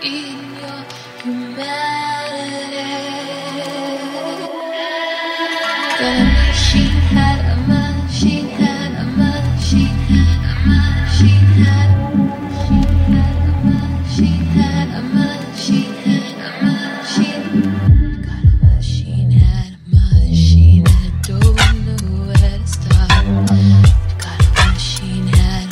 in your humanity. Got a machine head, a machine head, a machine head, a machine head, a machine head, a machine head, a machine. Got a machine head, a machine head, don't know where to start. Got a machine head,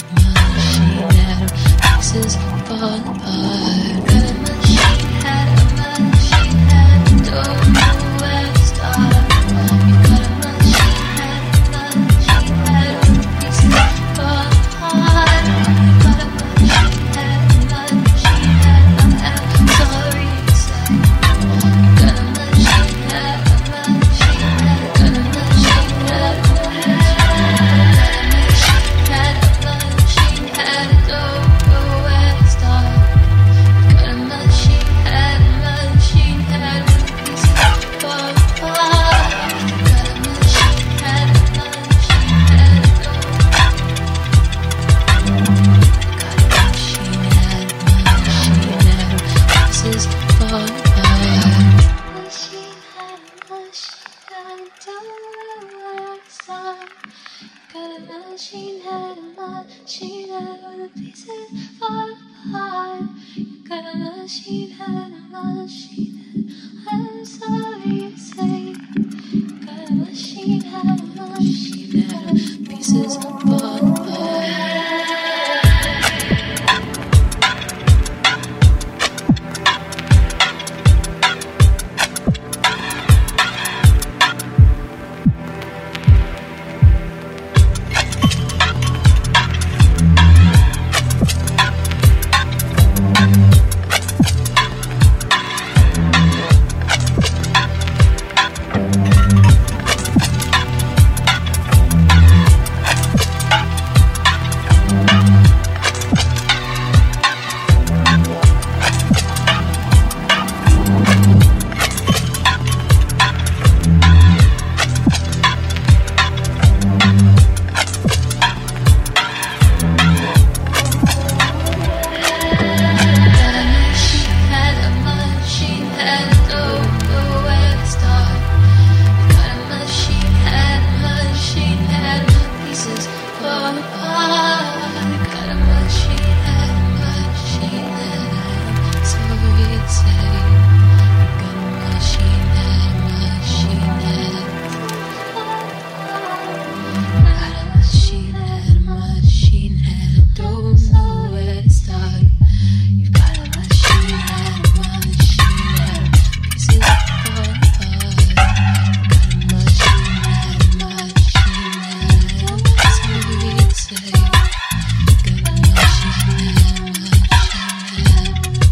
pieces fall apart. Got a machine head, don't know where to start. You got a machine head, pieces fall apart. You got a machine head, I'm sorry to say. Got a machine head, got a machine head, got a machine head, don't know where to start. Got a machine head, pieces fall apart. Got a machine head, pieces fall apart. Machine head, don't know where to start. Got a machine head, where the pieces fall apart. You got a machine head, I'm sorry to say. Got a machine head, pieces fall apart.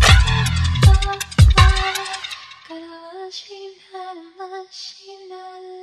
Machine head,